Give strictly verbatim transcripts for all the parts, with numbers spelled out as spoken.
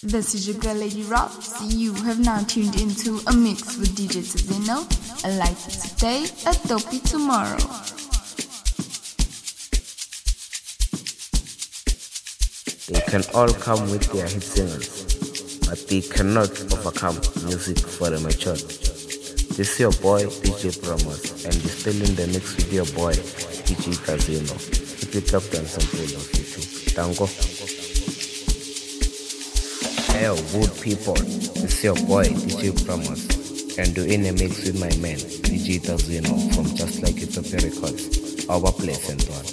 This is your girl Lady Rocks. You have now tuned into a mix with D J Tazino. I like it today, a dopey tomorrow. They can all come with their hit singles, but they cannot overcome music for the mature. This is your boy D J Promos, and you're still in the mix with your boy D J Tazino. Keep it locked on Simple on YouTube. Tango. Hey, good people, this is your boy D J Promos, and you're in a mix with my man D J Tazino from Just Like Ethiopia Records, our place and one.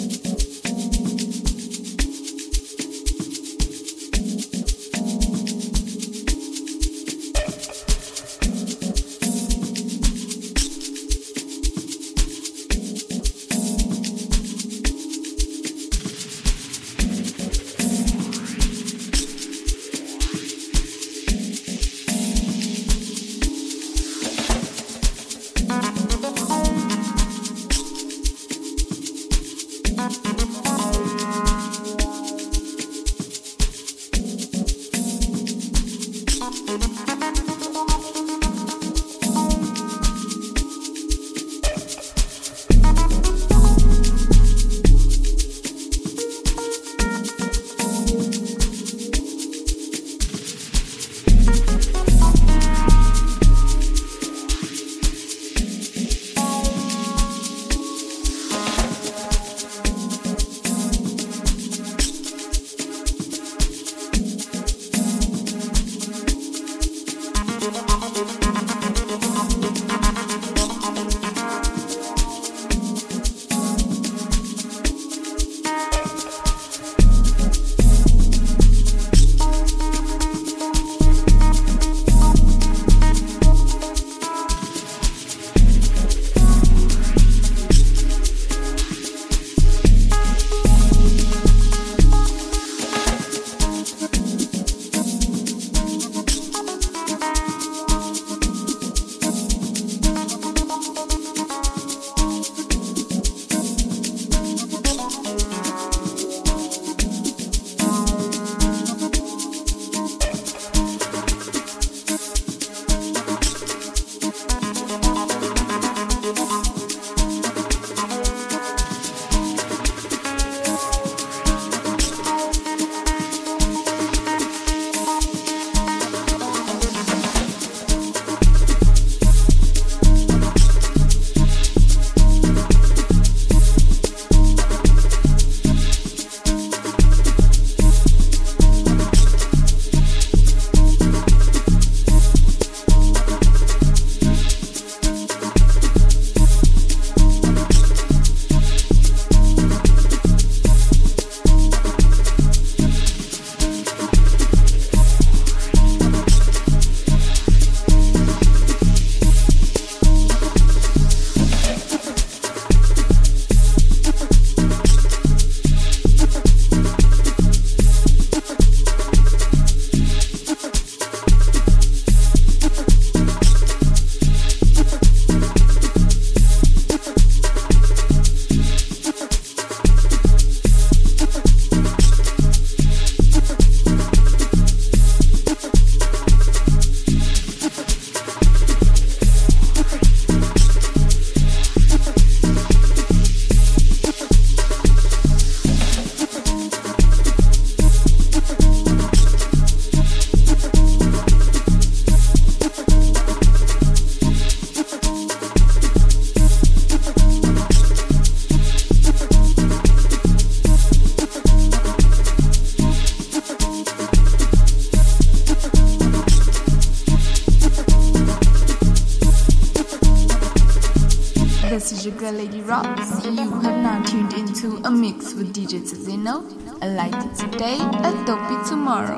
This is your girl Lady Rocks. You have now tuned into a mix with D J Tazino. I like it today, a dopey tomorrow.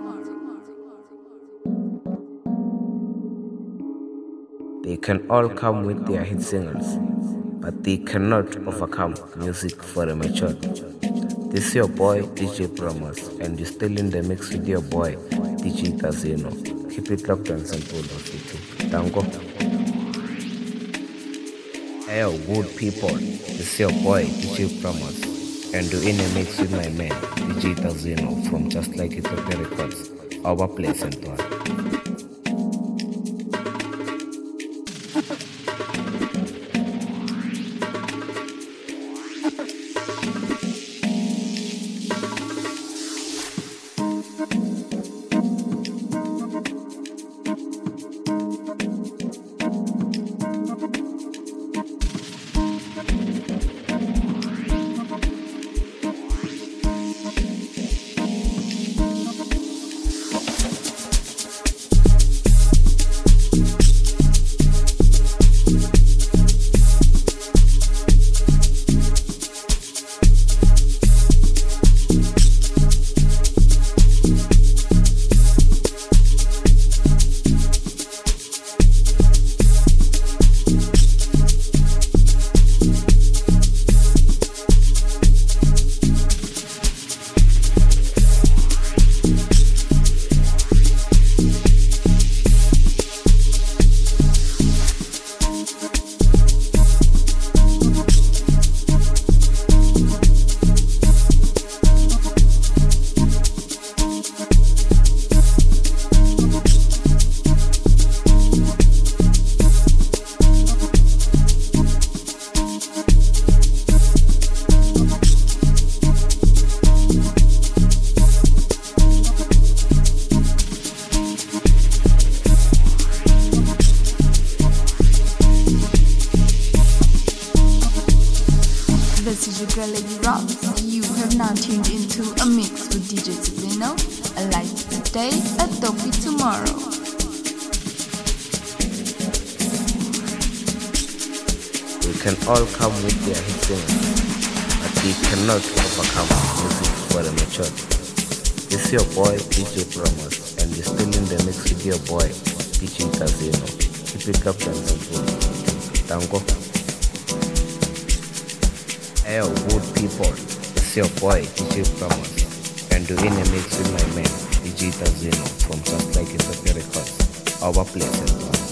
They can all come with their hit singles, but they cannot overcome music for the mature. This is your boy D J Promos, and you're still in the mix with your boy D J Tazino. Keep it locked on Simple on YouTube. Tango. Hey, good people, this is your boy D J Promos, and you're in a mix with my man D J Tazino from Just Like Ethiopia Records, our pleasant one. This is your girl Lady Robs. You have now tuned into a mix with D J Zeno. A light today, a dopey tomorrow. We can all come with their hit singers, but we cannot overcome music for the mature. This is your boy D J Promos, and you're still in the mix with your boy D J Zeno. Keep it up and simple. Tango. Hey, good people, it's your boy D J Promos, and doing a mix with my man D J Zeno from Just Like It's a Records, our pleasant one.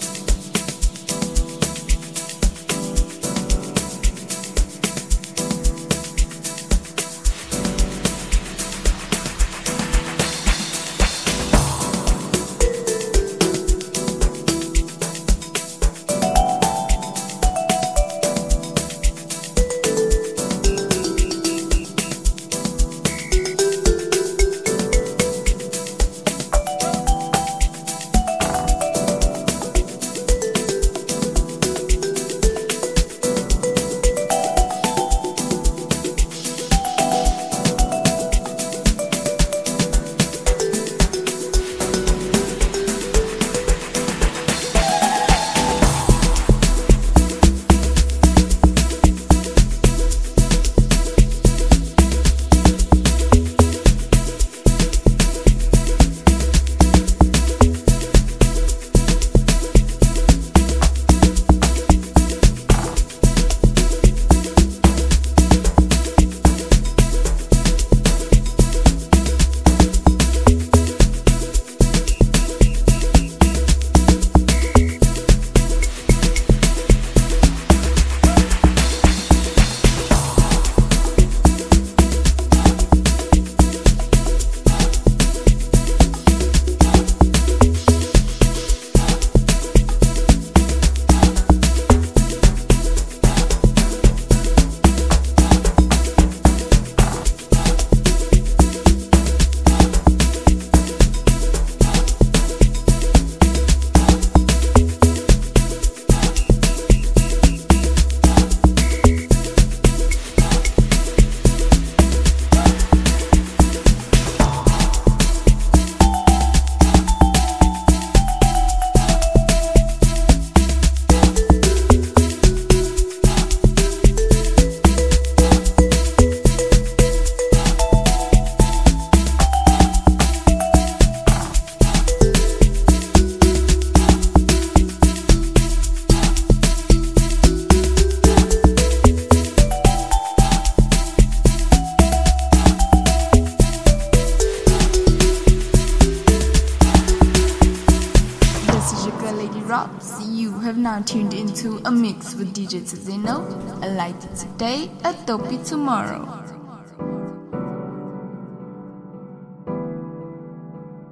You have now tuned into a mix with D J Zeno. A light today, a dopey tomorrow.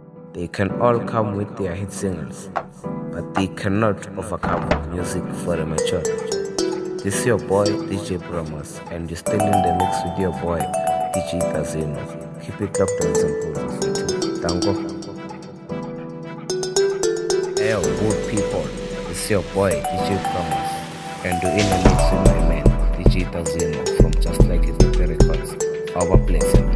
They can all come with their hit singles, but they cannot overcome music for the mature. This is your boy D J Promos, and you're still in the mix with your boy D J Tazino. Keep it up and simple. Tango. Hey, good people, this is your boy D J Promos, and you're in the mix with my man D J Tazino from Just Like It With The Records, our place.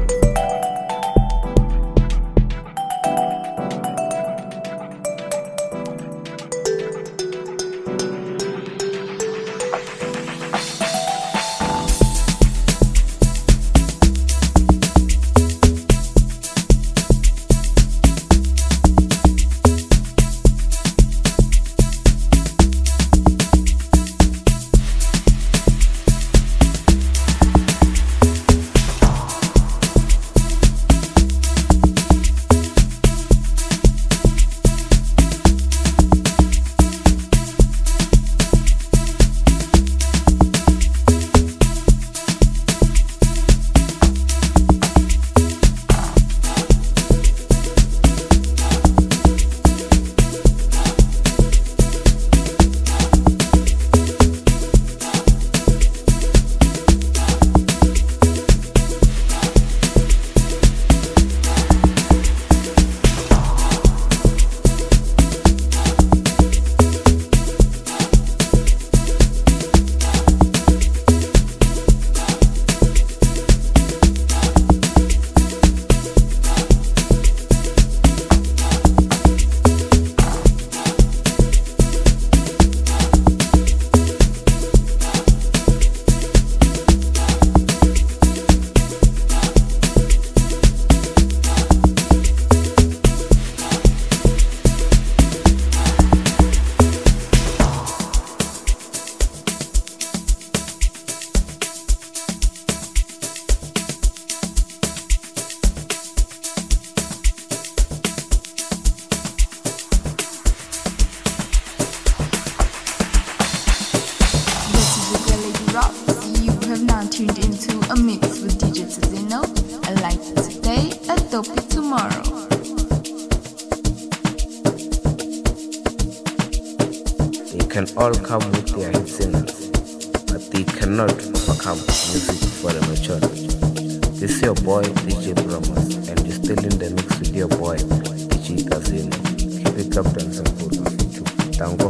You have now tuned into a mix with D J Tazino. I like it today, I dope it tomorrow. They can all come with their hit singles, but they cannot overcome music for the mature. This is your boy D J Promos, and you're still in the mix with your boy D J Tazino. Keep it up and simple. Tango.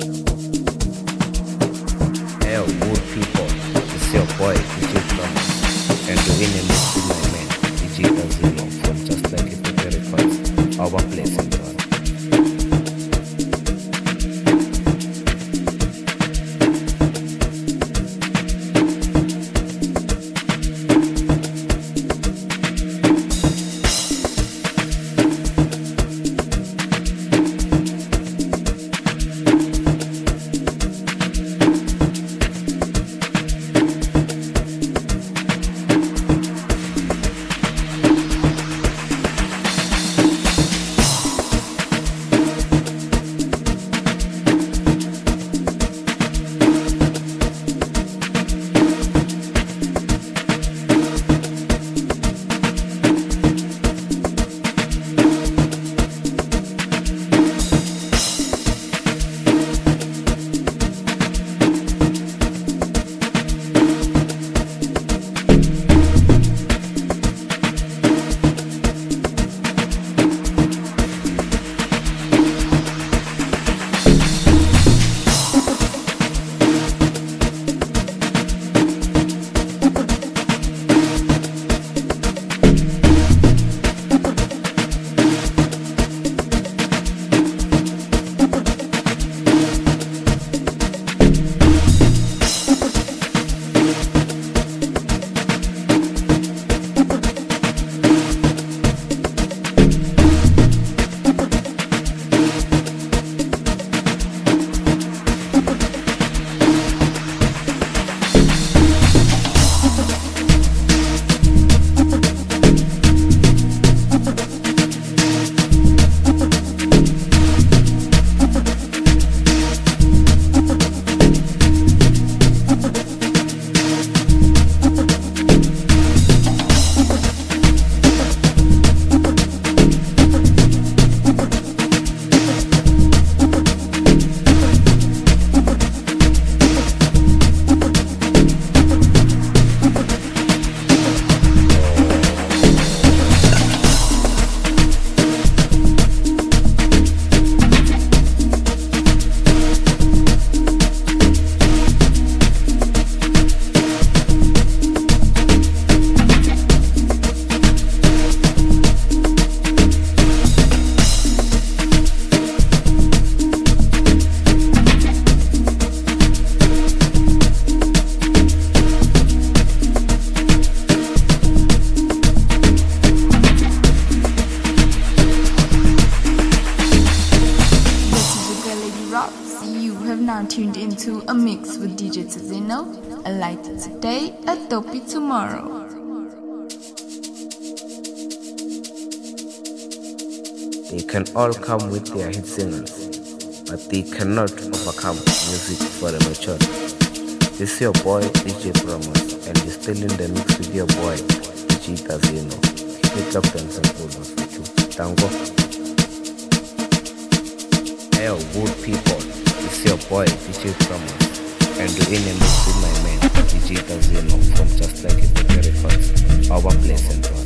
Hey, good people, this is your boy D J Promos, and you're in the mix with my man D J Tazino from Just Like It With The Records, our place in Toronto. tuned into a mix with D J Tazino. A light today, a dopey tomorrow. They can all come with their hit singles, but they cannot overcome music for the mature. This is your boy D J Promos, and you're still in the mix with your boy D J Tazino. Pick up them some photos with you. Tango. Hey, good people, this is your boy D J Promos, and you're in a mix with my man D J Tazino from Just Like It Records, our place and run.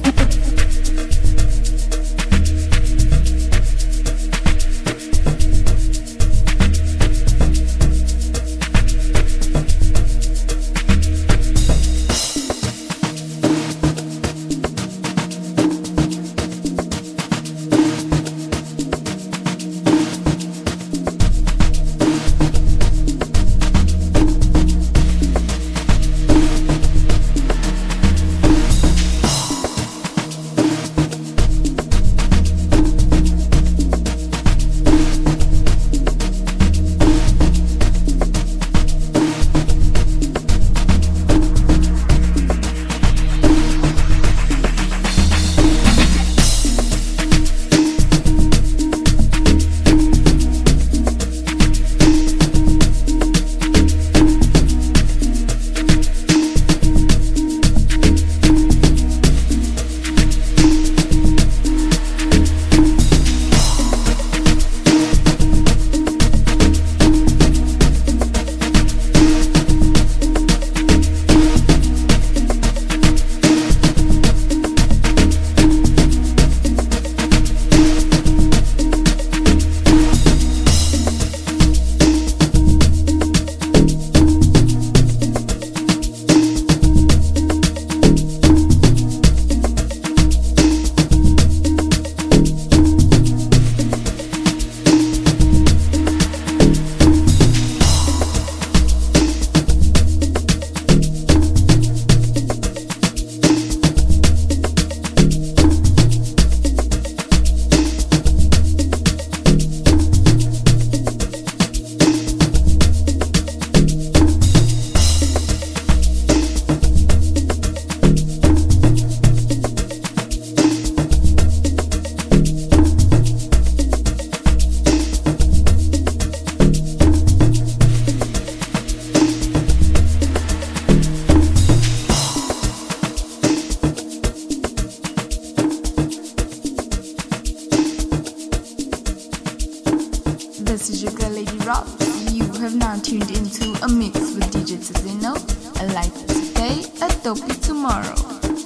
This is your girl Lady Rob. You have now tuned into a mix with D J Tazino. A light today, a dopey tomorrow.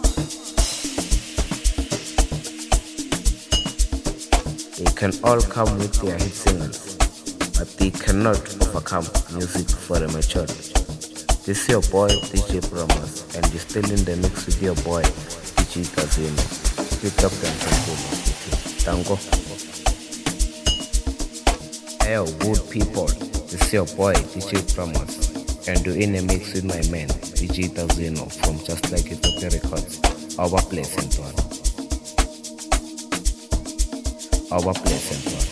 They can all come with their hit singles, but they cannot overcome music for the mature. This is your boy D J Promos, and you're still in the mix with your boy D J Tazino. Pick up them some photos with you. Tango. Hey, good people, this is your boy D J Promos, and you're in a mix with my man D J Tazino from Just Like It Records, our place in town. Our place in town.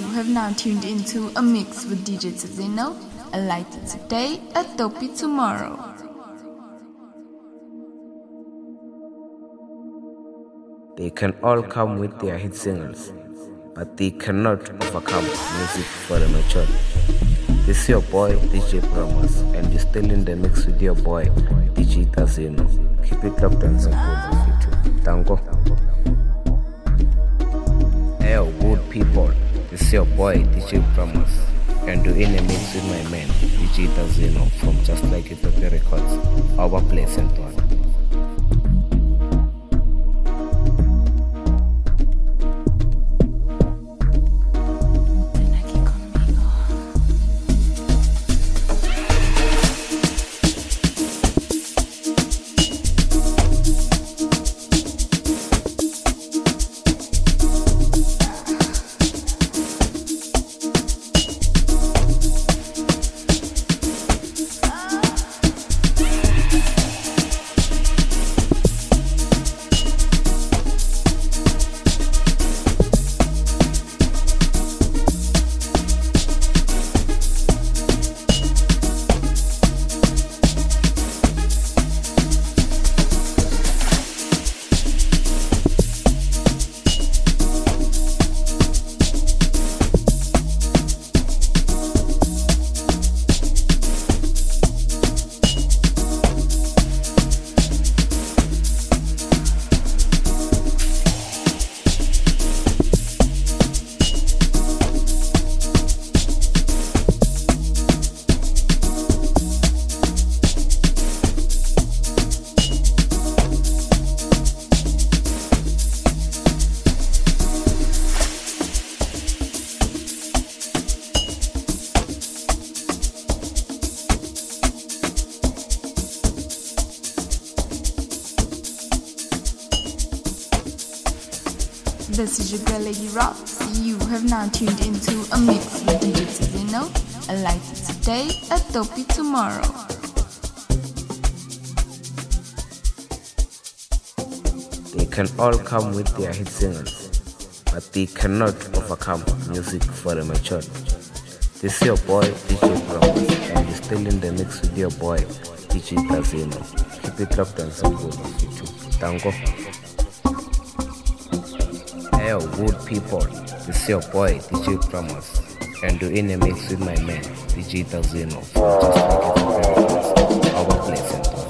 have now tuned into a mix with D J Tazino, a light today, a dopey tomorrow. They can all come with their hit singles, but they cannot overcome music for the mature. This is your boy D J Promos, and you're still in the mix with your boy D J Tazino. Keep it locked and simple with you too. Tango. Hey, good people, this is your boy D J Promos, and you're in a mix with my man D J Tazino from Just Like Ethiopia Records, our place and one. This is your girl Lady Rocks. You have now tuned into a mix with D J Tazino, a light today, a dopey tomorrow. They can all come with their hit singles, but they cannot overcome music for the mature. This is your boy D J Promos, and you're still in the mix with your boy D J Tazino. Keep it locked and simple with you too. Tango. Hey, good people, this is your boy D J Promos, and you're in a mix with my man D J Tazino from Just Like Ethiopia Records, our place and one.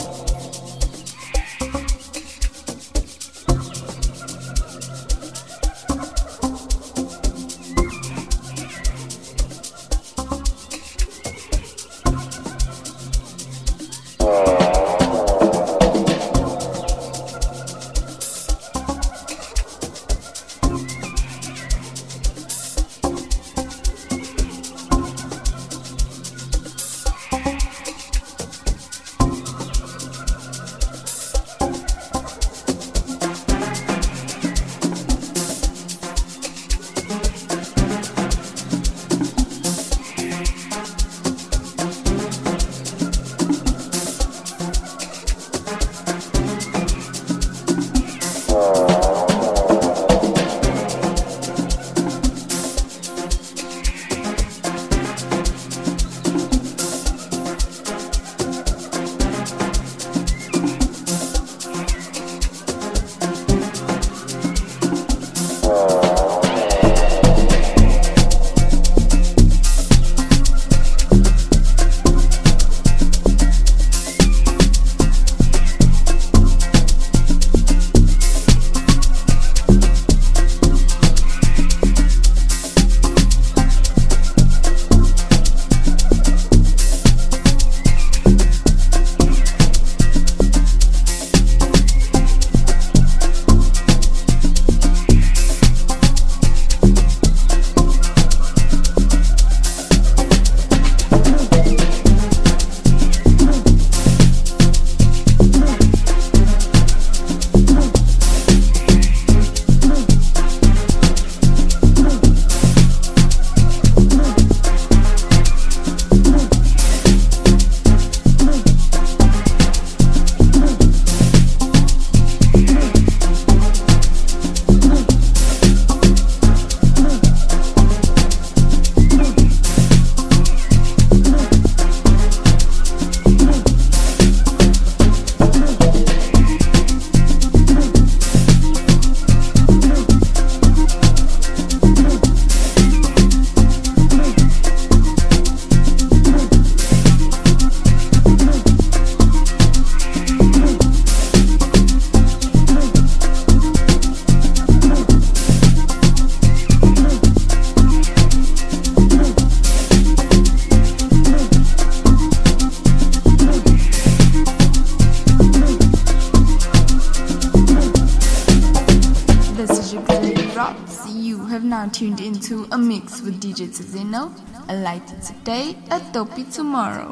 tuned into a mix with D J Tizino. A light it today, a dopey tomorrow.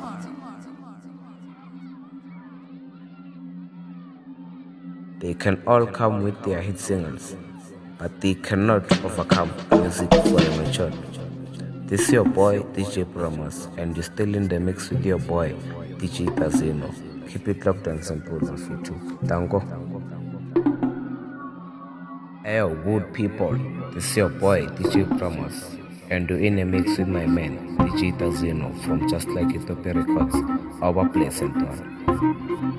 They can all come with their hit singles, but they cannot overcome music for the matured. This is your boy D J Promos, and you're still in the mix with your boy D J Tazino. Keep it locked and simple on YouTube. Tango. Hey, good people, this is your boy D J Promos, and you're in a mix with my man D J Tazino from Just Like Ethiopia Records, our place and one.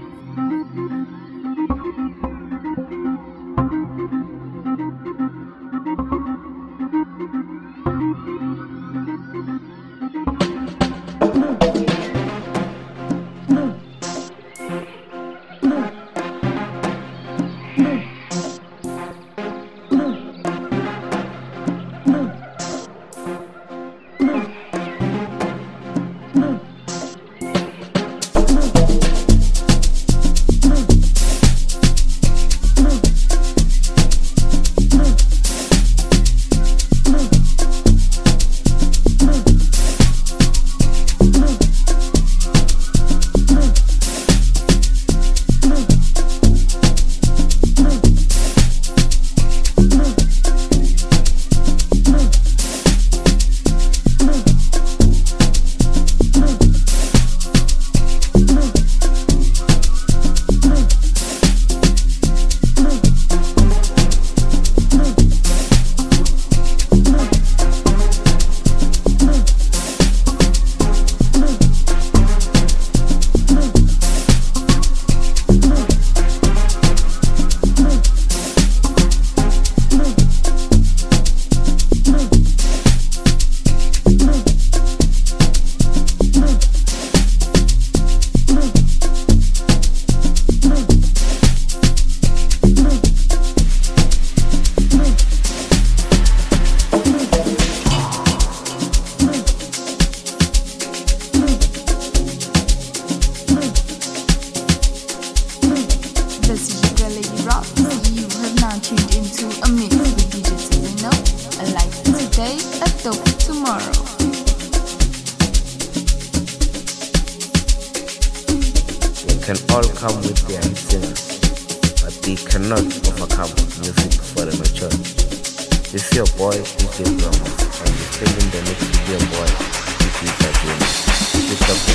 Can all come with their hit singers, but they cannot overcome music for the matured. This is your boy D J Promos, and you're still in the mix with your boy D J Tazino. Keep up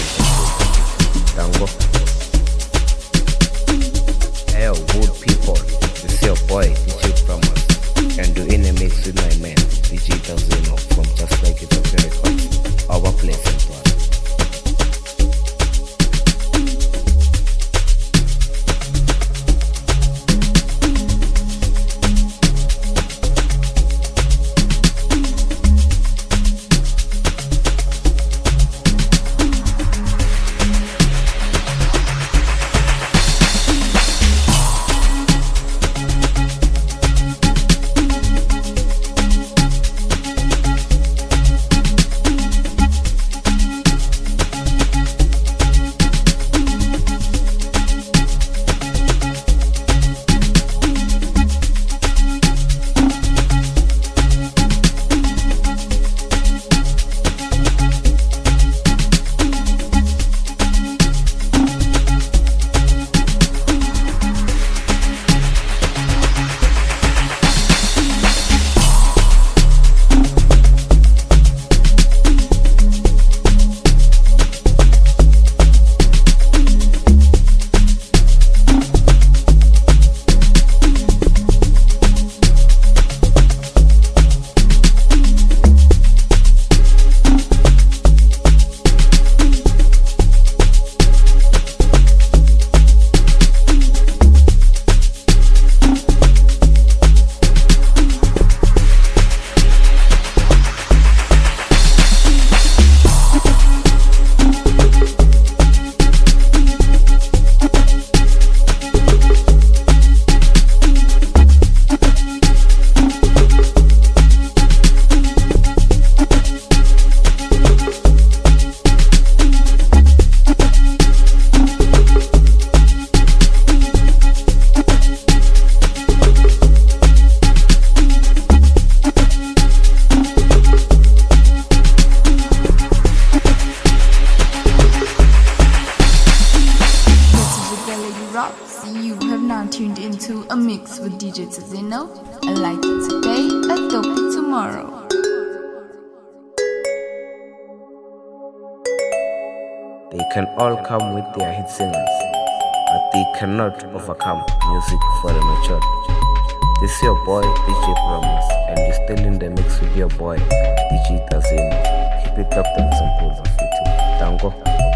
the Tango. Hey, good people, this is your boy D J Promos, and you're in a mix with my man D J Tazino from Just Like Ethiopia Records, our place and one. a mix with D J Tizino. I like it today, I dope it tomorrow. They can all come with their hit singers, but they cannot overcome music for the matured. This is your boy D J Promise, and you're still in the mix with your boy D J Tazino. Keep it up and simple of you too. Tango.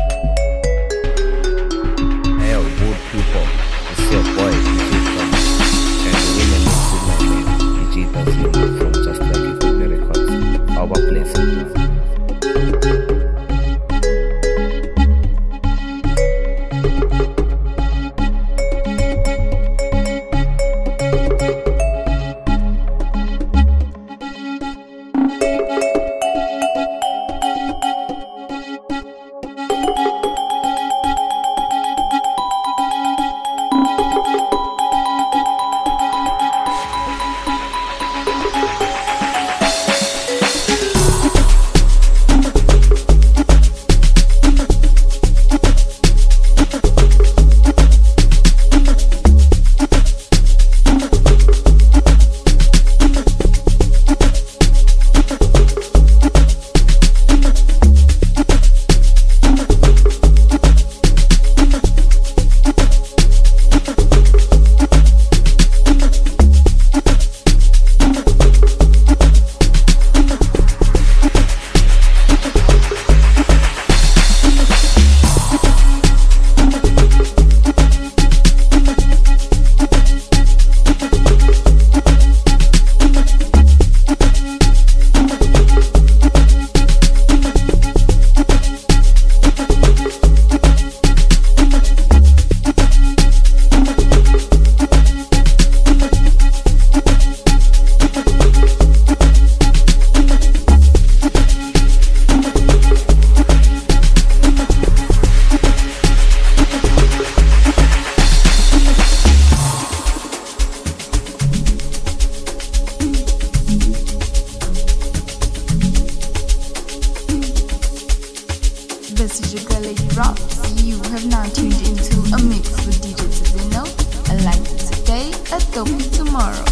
Hey, good people, this is your boy D J Promise, and you're in the mix with my man D J Tazino from Just Like It With The Records, our place. This is your girl Lady Rocks. You have now tuned into a mix with D J Tizino. I like it today, I dope it tomorrow.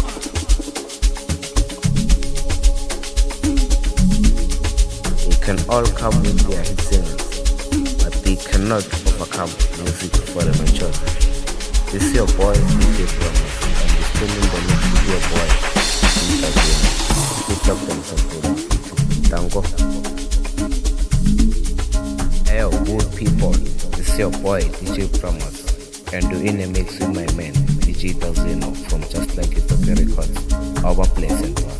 They can all come with their hit singers, but they cannot overcome music for the mature. This is your boy D J Promise, and you're still in the mix with your boy D J Tazino. Keep up them some Tango. Hey, good people, this is your boy D J Promise, and you're in a mix with my man D J Tazino from Just Like It With The Records, our place and one.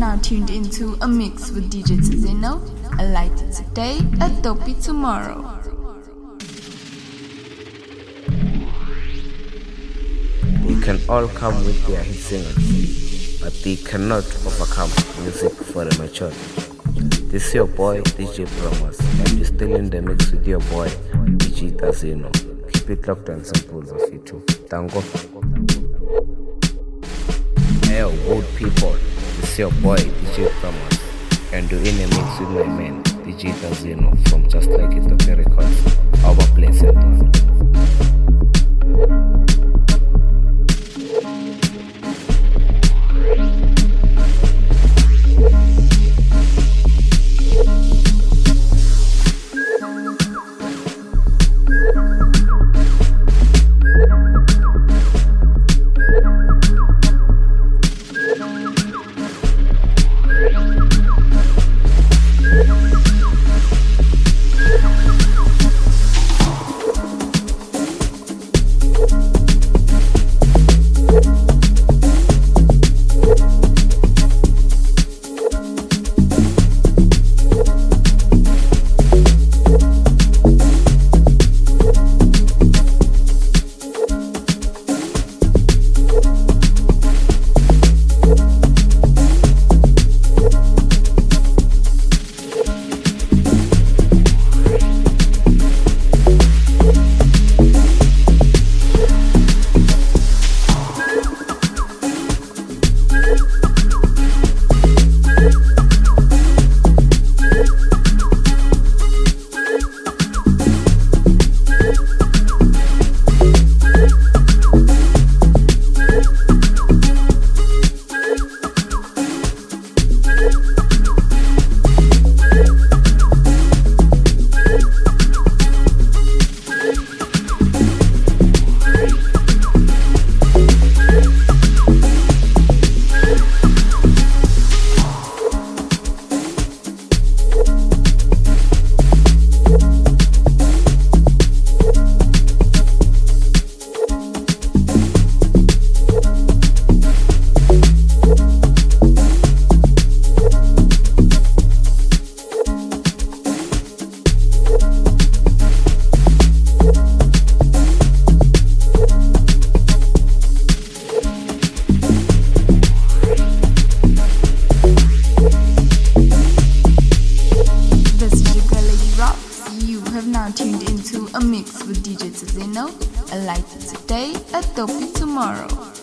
now tuned into a mix with D J Tizeno, a light today, a dopey tomorrow. They can all come with their hit singers, but they cannot overcome music for the mature. This is your boy D J Promos, and you're still in the mix with your boy D J Tizeno. Keep it locked and simple of you too. Tango. Hey, good people, this is your boy D J Promos, and you're in a mix with my man D J Tizeno from Just Like It Tope Records, our place center. Tuned into a mix with D J Tizeno, a light today, a dopey tomorrow.